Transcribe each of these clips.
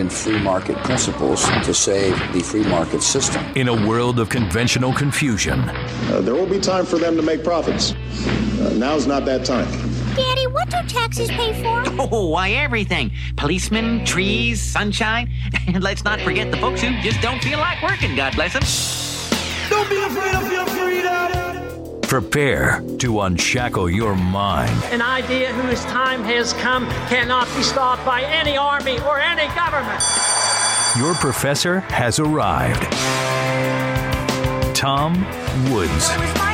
in free market principles to save the free market system. In a world of conventional confusion, there will be time for them to make profits. Now's not that time. Daddy, what do taxes pay for? Oh, why, everything. Policemen, trees, sunshine. And let's not forget the folks who just don't feel like working, God bless them. Don't be afraid of your freedom. Prepare to unshackle your mind. An idea whose time has come cannot be stopped by any army or any government. Your professor has arrived. Tom Woods.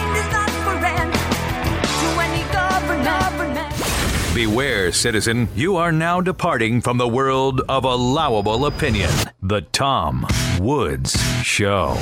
Beware, citizen, you are now departing from the world of allowable opinion. The Tom Woods Show.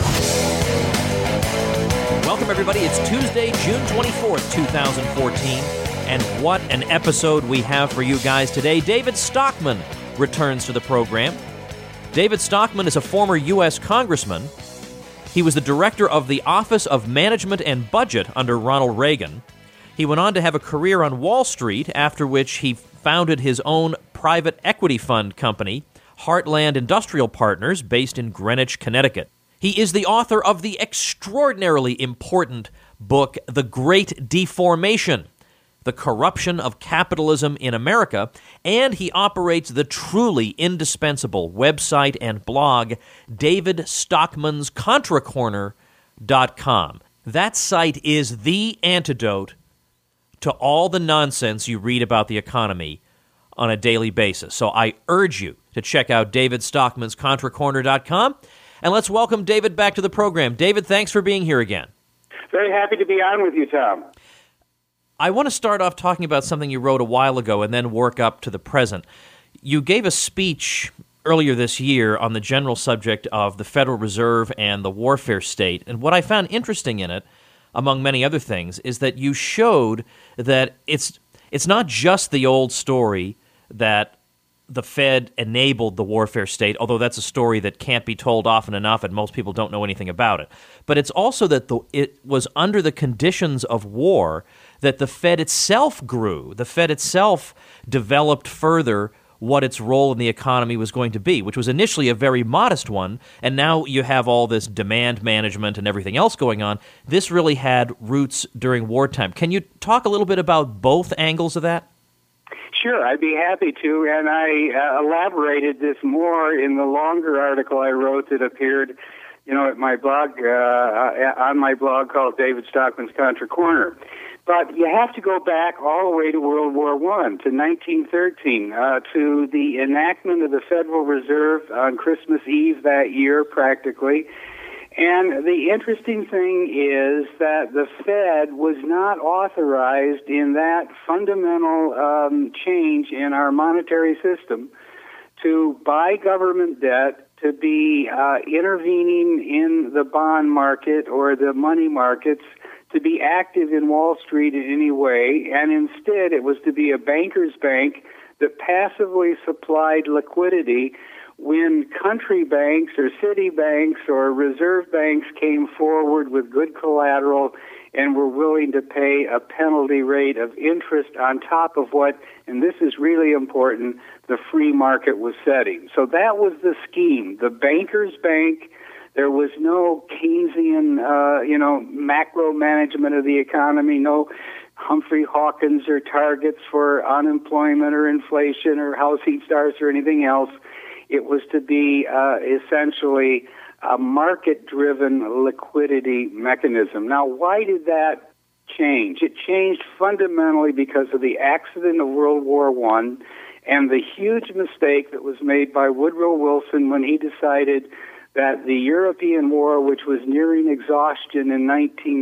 Welcome, everybody. It's Tuesday, June 24th, 2014. And what an episode we have for you guys today. David Stockman returns to the program. David Stockman is a former U.S. congressman. He was the director of the Office of Management and Budget under Ronald Reagan. He went on to have a career on Wall Street, after which he founded his own private equity fund company, Heartland Industrial Partners, based in Greenwich, Connecticut. He is the author of the extraordinarily important book, The Great Deformation, The Corruption of Capitalism in America, and he operates the truly indispensable website and blog, David Stockman's ContraCorner.com. That site is the antidote to all the nonsense you read about the economy on a daily basis. So I urge you to check out David Stockman's ContraCorner.com. And let's welcome David back to the program. David, thanks for being here again. Very happy to be on with you, Tom. I want to start off talking about something you wrote a while ago and then work up to the present. You gave a speech earlier this year on the general subject of the Federal Reserve and the warfare state. And what I found interesting in it, among many other things, is that you showed that it's not just the old story that the Fed enabled the warfare state, although that's a story that can't be told often enough and most people don't know anything about it. But it's also that it was under the conditions of war that the Fed itself grew. The Fed itself developed further what its role in the economy was going to be, which was initially a very modest one, and now you have all this demand management and everything else going on. This really had roots during wartime. Can you talk a little bit about both angles of that? Sure, I'd be happy to, and I elaborated this more in the longer article I wrote that appeared, at my blog, on my blog called David Stockman's Contra Corner. But you have to go back all the way to World War I, to 1913, to the enactment of the Federal Reserve on Christmas Eve that year, practically. And the interesting thing is that the Fed was not authorized in that fundamental change in our monetary system to buy government debt, to be intervening in the bond market or the money markets, to be active in Wall Street in any way, and instead it was to be a banker's bank that passively supplied liquidity when country banks or city banks or reserve banks came forward with good collateral and were willing to pay a penalty rate of interest on top of what, and this is really important, the free market was setting. So that was the scheme. The banker's bank. There was no Keynesian, macro management of the economy, no Humphrey Hawkins or targets for unemployment or inflation or housing starts or anything else. It was to be essentially a market-driven liquidity mechanism. Now, why did that change? It changed fundamentally because of the accident of World War I and the huge mistake that was made by Woodrow Wilson when he decided that the European war, which was nearing exhaustion in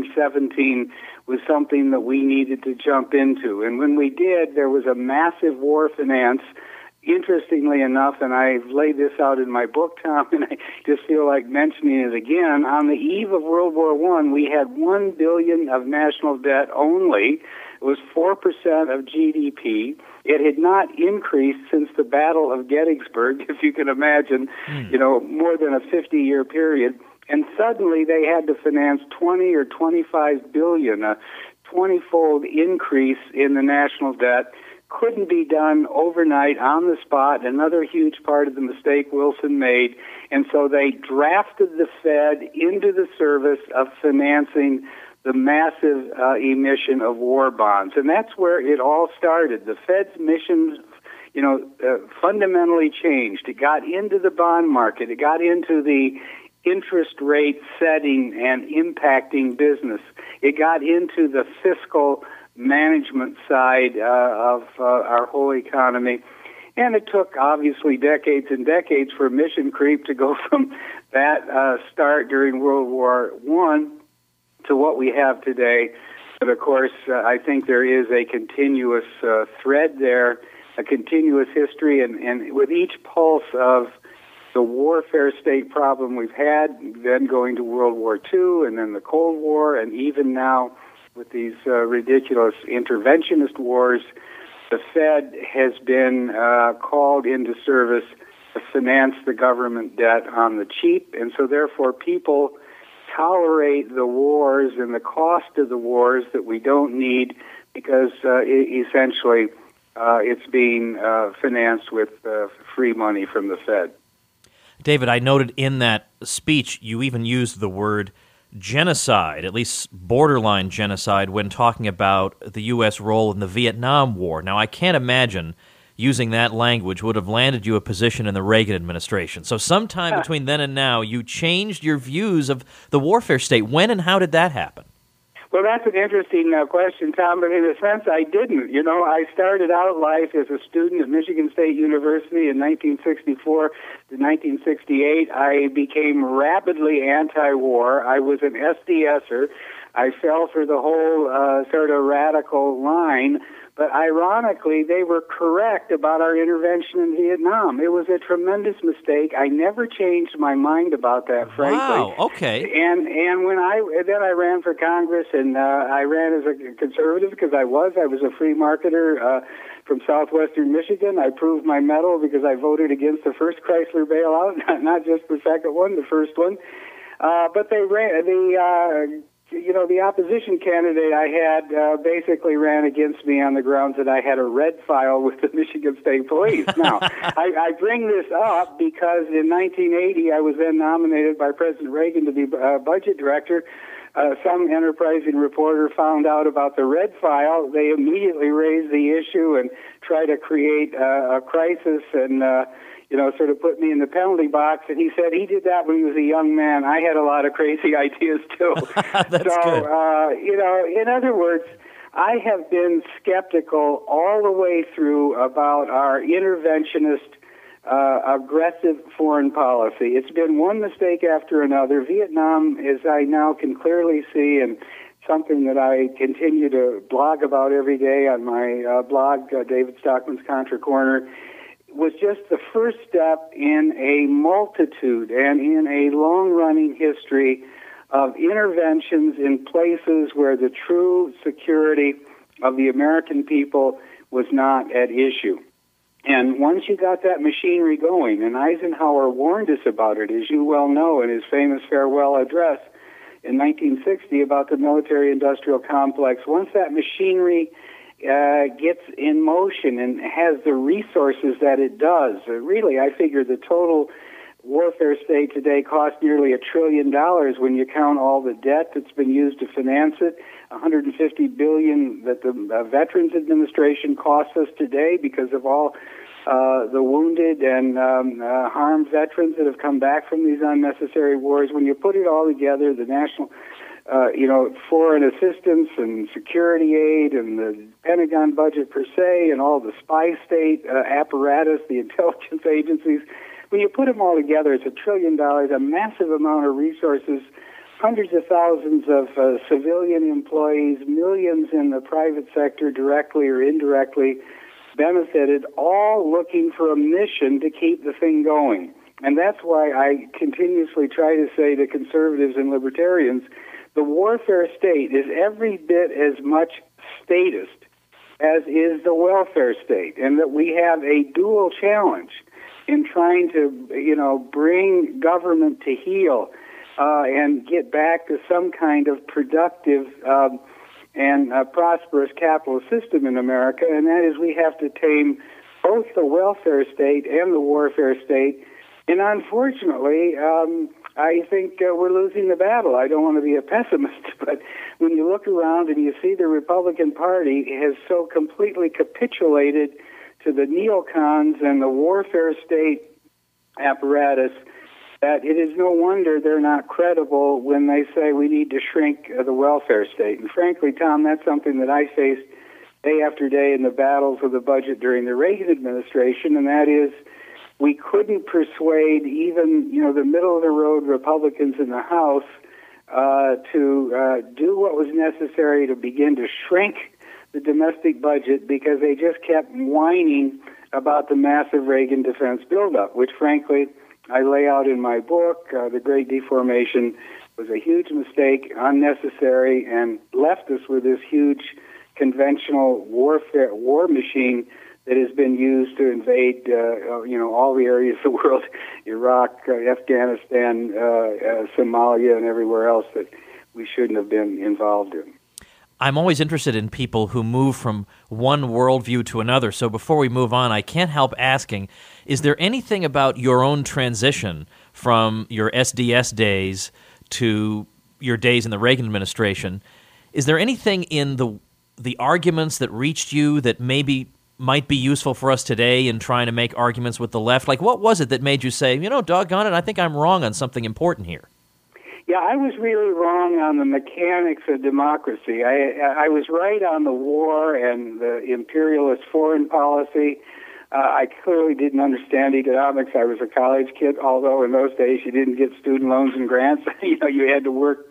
1917, was something that we needed to jump into. And when we did, there was a massive war finance. Interestingly enough, and I've laid this out in my book, Tom, and I just feel like mentioning it again, on the eve of World War I, we had $1 billion of national debt only. It was 4% of GDP. It had not increased since the Battle of Gettysburg, if you can imagine, more than a 50-year period. And suddenly they had to finance 20 or 25 billion, a 20-fold increase in the national debt couldn't be done overnight on the spot, another huge part of the mistake Wilson made. And so they drafted the Fed into the service of financing the massive emission of war bonds. And that's where it all started. The Fed's mission, fundamentally changed. It got into the bond market. It got into the interest rate setting and impacting business. It got into the fiscal management side of our whole economy. And it took, obviously, decades and decades for mission creep to go from that start during World War I to what we have today. But, of course, I think there is a continuous thread there, a continuous history, and with each pulse of the warfare state problem we've had, then going to World War II, and then the Cold War, and even now with these ridiculous interventionist wars, the Fed has been called into service to finance the government debt on the cheap, and so therefore people tolerate the wars and the cost of the wars that we don't need because essentially it's being financed with free money from the Fed. David, I noted in that speech you even used the word genocide, at least borderline genocide, when talking about the U.S. role in the Vietnam War. Now, I can't imagine using that language would have landed you a position in the Reagan administration. So sometime between then and now, you changed your views of the warfare state. When and how did that happen? Well, that's an interesting question, Tom, but in a sense I didn't. I started out life as a student at Michigan State University in 1964 to 1968. I became rapidly anti-war. I was an SDSer. I fell for the whole sort of radical line. But ironically, they were correct about our intervention in Vietnam. It was a tremendous mistake. I never changed my mind about that, frankly. Wow, okay. And when I ran for Congress, and I ran as a conservative because I was a free marketer from southwestern Michigan. I proved my mettle because I voted against the first Chrysler bailout, not just the second one, the first one. But they ran the opposition candidate I had basically ran against me on the grounds that I had a red file with the Michigan State Police. Now, I bring this up because in 1980 I was then nominated by President Reagan to be budget director. Some enterprising reporter found out about the red file. They immediately raised the issue and tried to create a crisis and sort of put me in the penalty box. And he said he did that when he was a young man. I had a lot of crazy ideas, too. That's good. In other words, I have been skeptical all the way through about our interventionist, aggressive foreign policy. It's been one mistake after another. Vietnam, as I now can clearly see, and something that I continue to blog about every day on my blog, David Stockman's Contra Corner, was just the first step in a multitude and in a long-running history of interventions in places where the true security of the American people was not at issue. And once you got that machinery going, and Eisenhower warned us about it, as you well know, in his famous farewell address in 1960 about the military-industrial complex, once that machinery gets in motion and has the resources that it does. Really, I figure the total warfare state today costs nearly $1 trillion when you count all the debt that's been used to finance it, $150 billion that the Veterans Administration costs us today because of all the wounded and harmed veterans that have come back from these unnecessary wars. When you put it all together, the national foreign assistance and security aid and the Pentagon budget per se and all the spy state apparatus, the intelligence agencies, when you put them all together, it's $1 trillion, a massive amount of resources, hundreds of thousands of civilian employees, millions in the private sector directly or indirectly benefited, all looking for a mission to keep the thing going. And that's why I continuously try to say to conservatives and libertarians, the warfare state is every bit as much statist as is the welfare state, and that we have a dual challenge in trying to, bring government to heel and get back to some kind of productive and prosperous capitalist system in America, and that is we have to tame both the welfare state and the warfare state. And unfortunately, I think we're losing the battle. I don't want to be a pessimist, but when you look around and you see the Republican Party has so completely capitulated to the neocons and the warfare state apparatus that it is no wonder they're not credible when they say we need to shrink the welfare state. And frankly, Tom, that's something that I faced day after day in the battles of the budget during the Reagan administration, and that is we couldn't persuade even, the middle-of-the-road Republicans in the House to do what was necessary to begin to shrink the domestic budget because they just kept whining about the massive Reagan defense buildup, which, frankly, I lay out in my book. The Great Deformation was a huge mistake, unnecessary, and left us with this huge conventional war machine that has been used to invade, all the areas of the world, Iraq, Afghanistan, Somalia, and everywhere else that we shouldn't have been involved in. I'm always interested in people who move from one worldview to another. So before we move on, I can't help asking, is there anything about your own transition from your SDS days to your days in the Reagan administration? Is there anything in the arguments that reached you that maybe might be useful for us today in trying to make arguments with the left? Like, what was it that made you say, doggone it, I think I'm wrong on something important here? Yeah, I was really wrong on the mechanics of democracy. I was right on the war and the imperialist foreign policy. I clearly didn't understand economics. I was a college kid, although in those days you didn't get student loans and grants. You had to work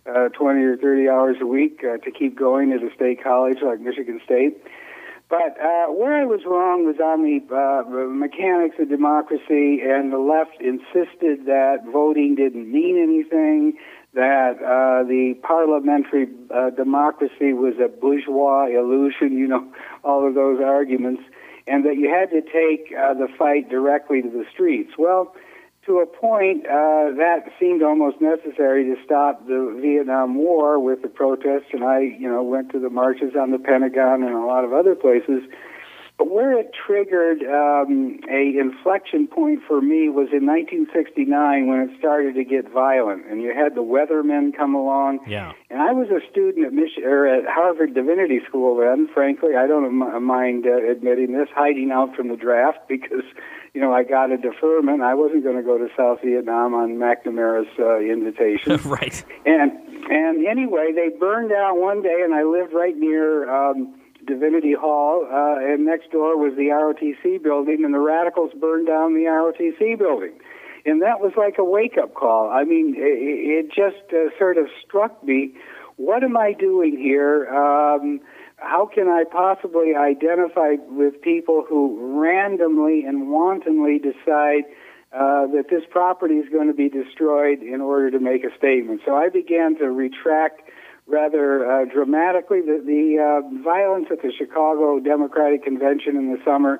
20 or 30 hours a week to keep going at a state college like Michigan State. But where I was wrong was on the mechanics of democracy, and the left insisted that voting didn't mean anything, that the parliamentary democracy was a bourgeois illusion, all of those arguments, and that you had to take the fight directly to the streets. Well, to a point, that seemed almost necessary to stop the Vietnam War with the protests, and I, went to the marches on the Pentagon and a lot of other places. But where it triggered a inflection point for me was in 1969 when it started to get violent, and you had the Weathermen come along. Yeah. And I was a student at Harvard Divinity School then. Frankly, I don't mind admitting this, hiding out from the draft because I got a deferment. I wasn't going to go to South Vietnam on McNamara's invitation. Right. And anyway, they burned down one day, and I lived right near Divinity Hall, and next door was the ROTC building, and the radicals burned down the ROTC building. And that was like a wake-up call. I mean, it just sort of struck me, what am I doing here? How can I possibly identify with people who randomly and wantonly decide that this property is going to be destroyed in order to make a statement? So I began to retract rather dramatically. The violence at the Chicago Democratic Convention in the summer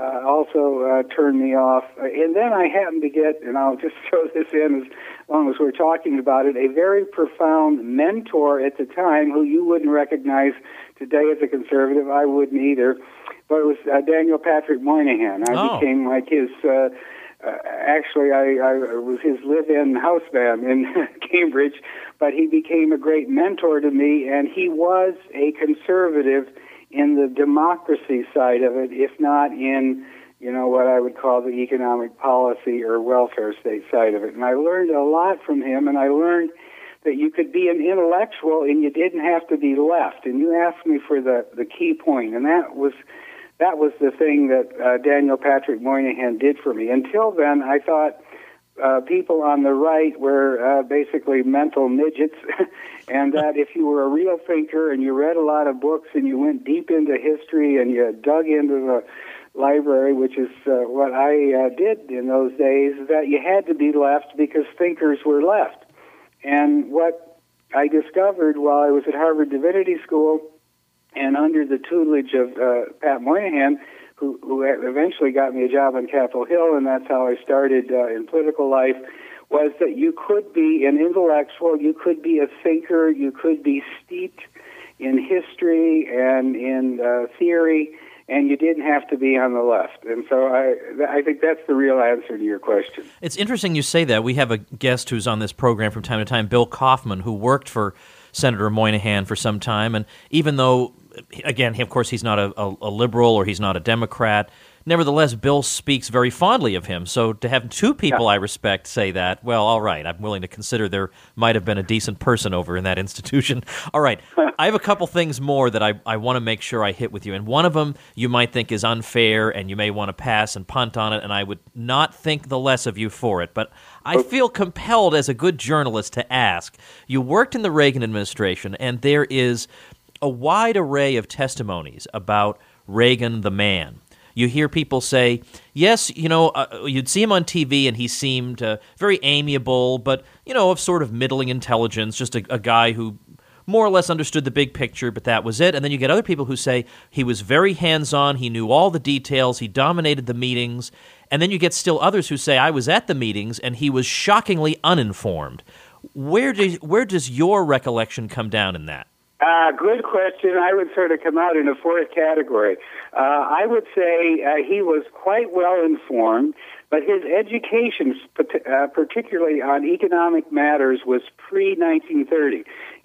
also turned me off. And then I happened to get, and I'll just throw this in as long as we're talking about it, a very profound mentor at the time who you wouldn't recognize today as a conservative. I wouldn't either. But it was Daniel Patrick Moynihan. I became like his... actually, I was his live-in house band in Cambridge, but he became a great mentor to me, and he was a conservative in the democracy side of it, if not in, what I would call the economic policy or welfare state side of it. And I learned a lot from him, and I learned that you could be an intellectual and you didn't have to be left. And you asked me for the key point, and that was the thing that Daniel Patrick Moynihan did for me. Until then, I thought people on the right were basically mental midgets, and that if you were a real thinker and you read a lot of books and you went deep into history and you dug into the library, which is what I did in those days, that you had to be left because thinkers were left. And what I discovered while I was at Harvard Divinity School and under the tutelage of Pat Moynihan, who eventually got me a job on Capitol Hill, and that's how I started in political life, was that you could be an intellectual, you could be a thinker, you could be steeped in history and in theory, and you didn't have to be on the left. And so I think that's the real answer to your question. It's interesting you say that. We have a guest who's on this program from time to time, Bill Kaufman, who worked for Senator Moynihan for some time. And even though, again, of course, he's not a liberal or he's not a Democrat, nevertheless, Bill speaks very fondly of him. So to have two people I respect say that, well, all right, I'm willing to consider there might have been a decent person over in that institution. All right, I have a couple things more that I want to make sure I hit with you. And one of them you might think is unfair and you may want to pass and punt on it, and I would not think the less of you for it. But I feel compelled as a good journalist to ask. You worked in the Reagan administration, and there is a wide array of testimonies about Reagan the man. You hear people say, yes, you'd see him on TV and he seemed very amiable, but, of sort of middling intelligence, just a guy who more or less understood the big picture, but that was it. And then you get other people who say he was very hands-on, he knew all the details, he dominated the meetings. And then you get still others who say, I was at the meetings and he was shockingly uninformed. Where does your recollection come down in that? Good question. I would sort of come out in a fourth category. I would say he was quite well informed, but his education, particularly on economic matters, was pre-1930.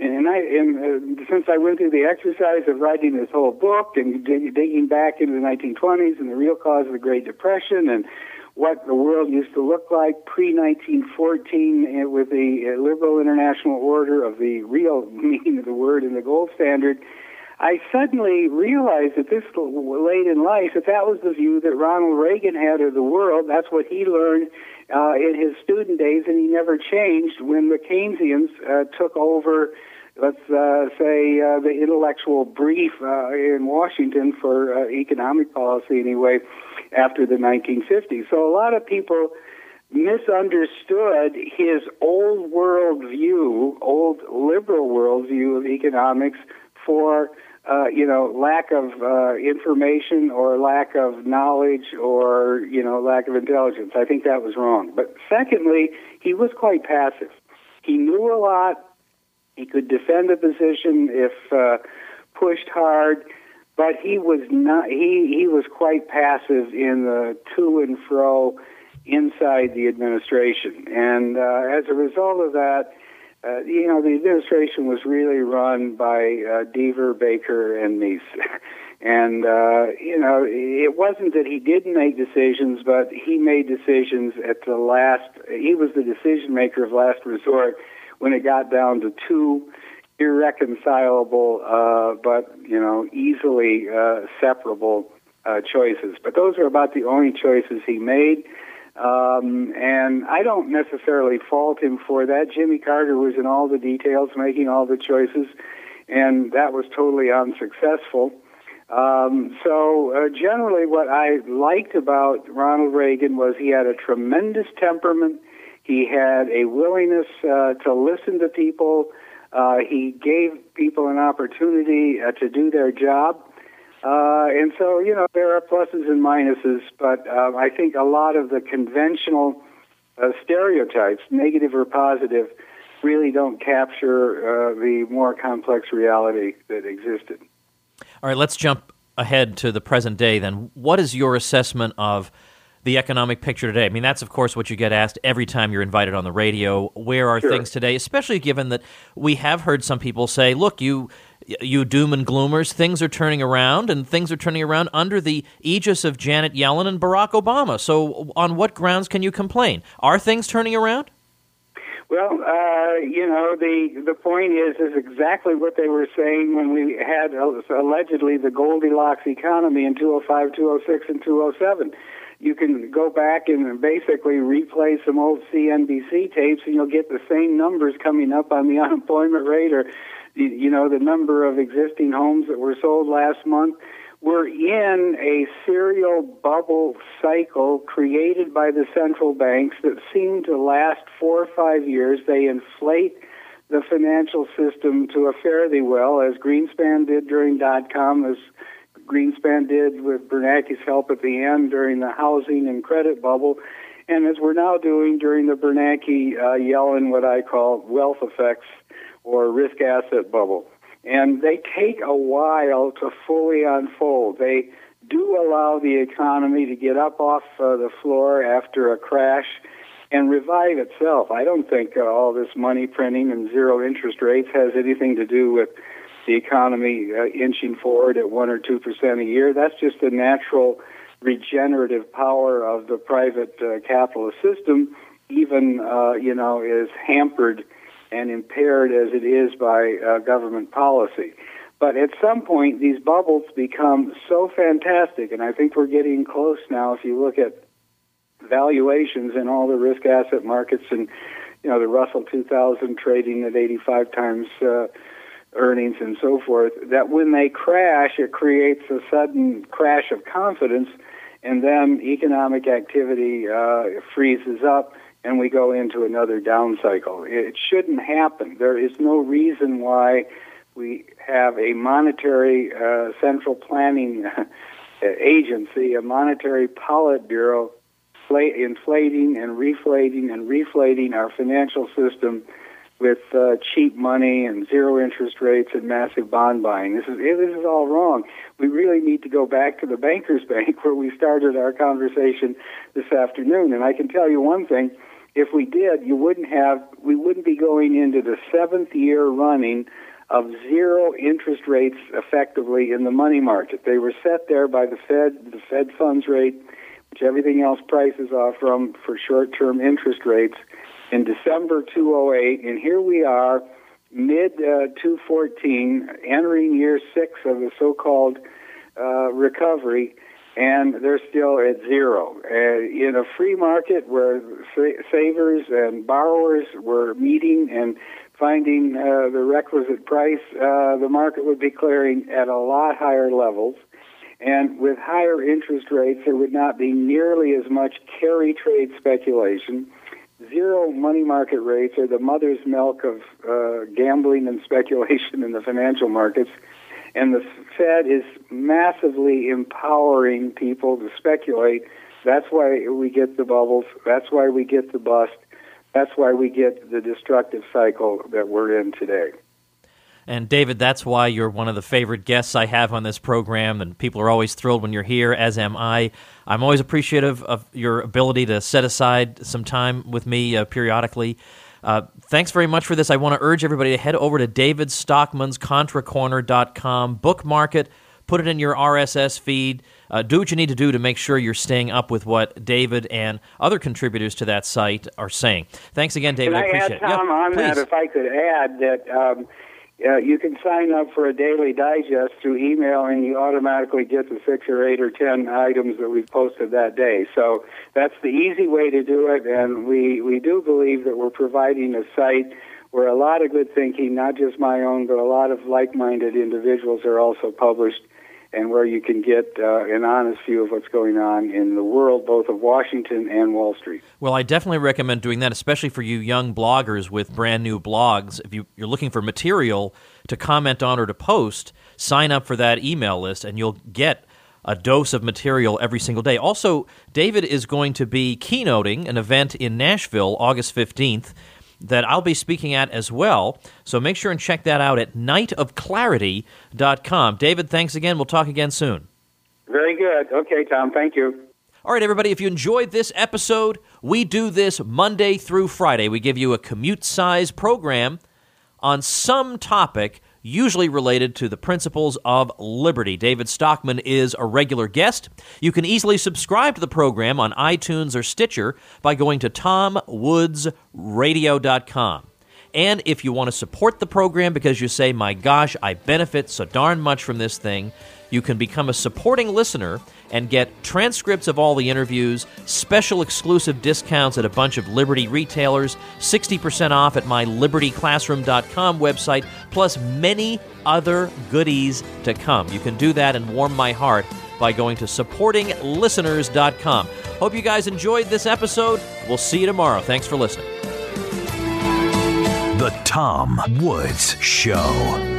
And since I went through the exercise of writing this whole book and digging back into the 1920s and the real cause of the Great Depression and what the world used to look like pre-1914 with the liberal international order of the real meaning of the word and the gold standard, I suddenly realized that this late in life, that was the view that Ronald Reagan had of the world. That's what he learned in his student days, and he never changed when the Keynesians took over, let's say, the intellectual brief in Washington for economic policy anyway, after the 1950s. So a lot of people misunderstood his old world view, old liberal world view of economics for, lack of information or lack of knowledge or, lack of intelligence. I think that was wrong. But secondly, he was quite passive. He knew a lot. He could defend a position if pushed hard. But he was not. He was quite passive in the to and fro inside the administration, and as a result of that, the administration was really run by Deaver, Baker, and Meese. And it wasn't that he didn't make decisions, but he made decisions at the last. He was the decision maker of last resort when it got down to two irreconcilable, but easily separable choices. But those are about the only choices he made, and I don't necessarily fault him for that. Jimmy Carter was in all the details, making all the choices, and that was totally unsuccessful. So generally, what I liked about Ronald Reagan was he had a tremendous temperament. He had a willingness to listen to people. He gave people an opportunity to do their job. And so, there are pluses and minuses, but I think a lot of the conventional stereotypes, negative or positive, really don't capture the more complex reality that existed. All right, let's jump ahead to the present day then. What is your assessment of the economic picture today? I mean, that's, of course, what you get asked every time you're invited on the radio. Where are things today? Especially given that we have heard some people say, look, you doom and gloomers, things are turning around, and things are turning around under the aegis of Janet Yellen and Barack Obama. So on what grounds can you complain? Are things turning around? Well, the point is exactly what they were saying when we had allegedly the Goldilocks economy in 2005, 2006, and 2007. You can go back and basically replay some old CNBC tapes, and you'll get the same numbers coming up on the unemployment rate or, the number of existing homes that were sold last month. We're in a serial bubble cycle created by the central banks that seem to last 4 or 5 years. They inflate the financial system to a fairly well, as Greenspan did during .com, as Greenspan did with Bernanke's help at the end during the housing and credit bubble, and as we're now doing during the Bernanke-Yellen, what I call wealth effects or risk asset bubble. and they take a while to fully unfold. They do allow the economy to get up off the floor after a crash and revive itself. I don't think all this money printing and zero interest rates has anything to do with the economy inching forward at 1 or 2% a year. That's just the natural regenerative power of the private capitalist system, even, is hampered and impaired as it is by government policy. But at some point, these bubbles become so fantastic, and I think we're getting close now. If you look at valuations in all the risk asset markets, and the Russell 2000 trading at 85 times earnings and so forth, that when they crash, it creates a sudden crash of confidence, and then economic activity freezes up, and we go into another down cycle. It shouldn't happen. There is no reason why we have a monetary central planning agency, a monetary Politburo, inflating and reflating our financial system with cheap money and zero interest rates and massive bond buying. This is all wrong. We really need to go back to the Bankers Bank where we started our conversation this afternoon. And I can tell you one thing: if we did, we wouldn't be going into the 7th year running of zero interest rates effectively in the money market. They were set there by the Fed funds rate, which everything else prices off from for short-term interest rates, in December 2008, and here we are, mid-2014, entering year 6 of the so-called recovery, and they're still at zero. In a free market where savers and borrowers were meeting and finding the requisite price, the market would be clearing at a lot higher levels. And with higher interest rates, there would not be nearly as much carry trade speculation. Zero money market rates are the mother's milk of gambling and speculation in the financial markets. And the Fed is massively empowering people to speculate. That's why we get the bubbles. That's why we get the bust. That's why we get the destructive cycle that we're in today. And David, that's why you're one of the favorite guests I have on this program, and people are always thrilled when you're here, as am I. I'm always appreciative of your ability to set aside some time with me periodically. Thanks very much for this. I want to urge everybody to head over to David Stockman's ContraCorner.com, bookmark it, put it in your RSS feed. Do what you need to do to make sure you're staying up with what David and other contributors to that site are saying. Thanks again, David. I appreciate it. Can I add, Tom, on that, if I could add that you can sign up for a daily digest through email, and you automatically get the 6 or 8 or 10 items that we've posted that day. So that's the easy way to do it, and we do believe that we're providing a site where a lot of good thinking, not just my own, but a lot of like-minded individuals are also published, and where you can get an honest view of what's going on in the world, both of Washington and Wall Street. Well, I definitely recommend doing that, especially for you young bloggers with brand new blogs. If you're looking for material to comment on or to post, sign up for that email list, and you'll get a dose of material every single day. Also, David is going to be keynoting an event in Nashville, August 15th, that I'll be speaking at as well. So make sure and check that out at nightofclarity.com. David, thanks again. We'll talk again soon. Very good. Okay, Tom. Thank you. All right, everybody, if you enjoyed this episode, we do this Monday through Friday. We give you a commute-size program on some topic usually related to the principles of liberty. David Stockman is a regular guest. You can easily subscribe to the program on iTunes or Stitcher by going to TomWoodsRadio.com. And if you want to support the program because you say, my gosh, I benefit so darn much from this thing, you can become a supporting listener and get transcripts of all the interviews, special exclusive discounts at a bunch of Liberty retailers, 60% off at my LibertyClassroom.com website, plus many other goodies to come. You can do that and warm my heart by going to supportinglisteners.com. Hope you guys enjoyed this episode. We'll see you tomorrow. Thanks for listening. The Tom Woods Show.